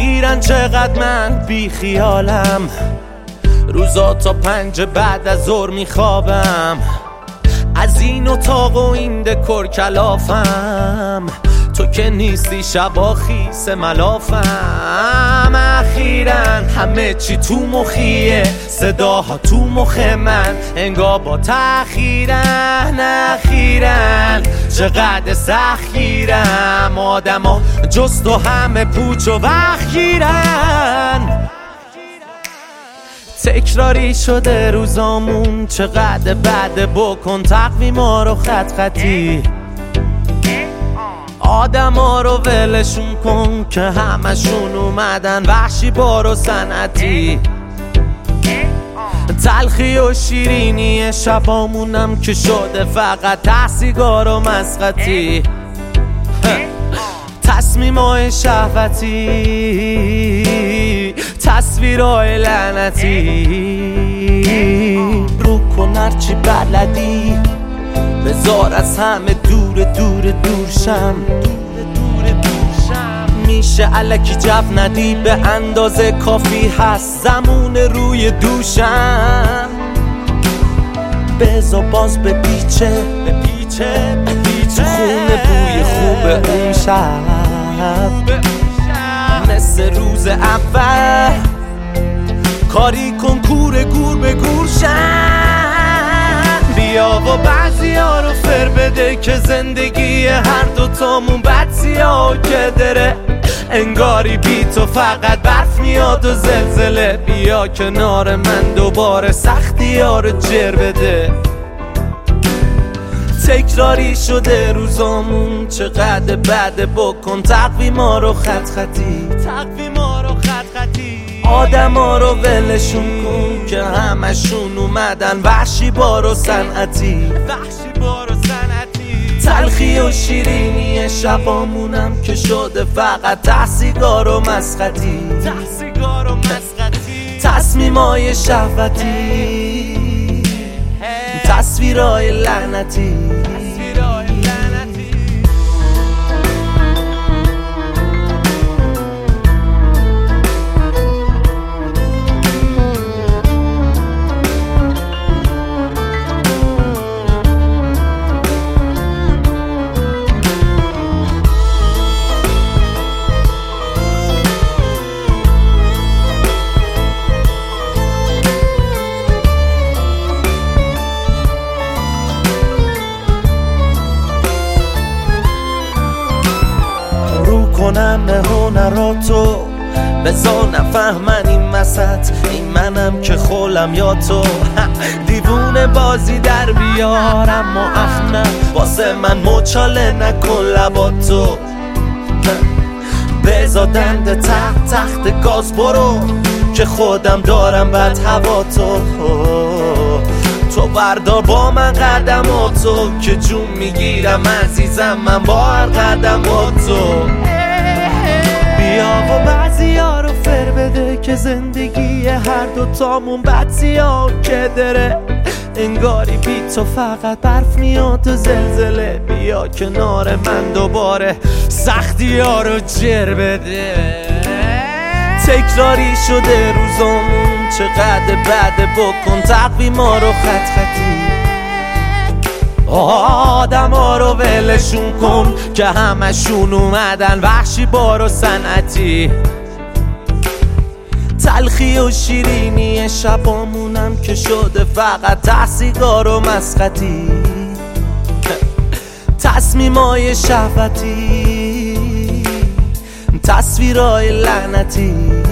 اخیراً چقدر من بی خیالم، روزا تا 5 بعد از ظهر میخوابم، از این اتاق و این دکور کلافم، تو که نیستی شبا خیس ملافم. اخیراً همه چی تو مخیه، صداها تو مخ من انگار با تأخیرن. اخیراً چقدر سختگیرم، آدما جز تو همه پوچ و وخگیرن. تکراری شده روزامون، چقدر بعد بکن تقویما رو خط خطی، آدم ها رو ولشون کن که همشون اومدن وحشی بار و صنعتی. تلخی و شیرینی شبامونم که شده فقط تحصیگار و مسخطی، تصمیمای شهوتی، تصویرهای لعنتی. رو کن هرچی بلدی، بذار از همه دور شم. میشه الکی جو ندی، به اندازه کافی هست زمون روی دوشم. بذار باز بپیچه تو خونه بوی خوب اون شب، مثل روز اول کاری کن کوره گور به گور شن. بیا و بعضی ها رو فر بده که زندگی هر دوتامون بد سیاه که داره، انگاری بی تو فقط برف میاد و زلزله. بیا کنار من دوباره سختی ها رو جر بده. تکراری شده روزامون، چقدر بعد بکن تقویما رو خط خطی، آدم ها رو ولشون کن که همشون اومدن وحشی بار و صنعتی. تلخی و شیرینی شبامونم که شده فقط تحصیگار و مسخطی، تصمیمای شهوتی، تصویرهای لعنتی. کنم هنراتو، بذار نفهمن این وسط، این منم که خولم یا تو. دیوونه بازی در بیارم اما اخنه واسه من مچاله نکن لباتو. بذار دنده تحت گاز برو که خودم دارم بد هوا تو بردار با من قدماتو که جون میگیرم عزیزم من با هر قدماتو. بیا و بعضی ها رو فر بده که زندگی هر دوتامون بد سیاه که داره، انگاری بی تو فقط برف میاد و زلزله. بیا کنار من دوباره سختی ها رو جر بده. تکراری شده روزامون، چقدر بعد بکن تقویما رو خط خطی، آدم ها رو ولشون کن که همشون اومدن وحشی بار و صنعتی. تلخی و شیرینی شبامونم که شده فقط تحصیگار و مسخطی، تصمیمای شهوتی، تصویرهای لعنتی.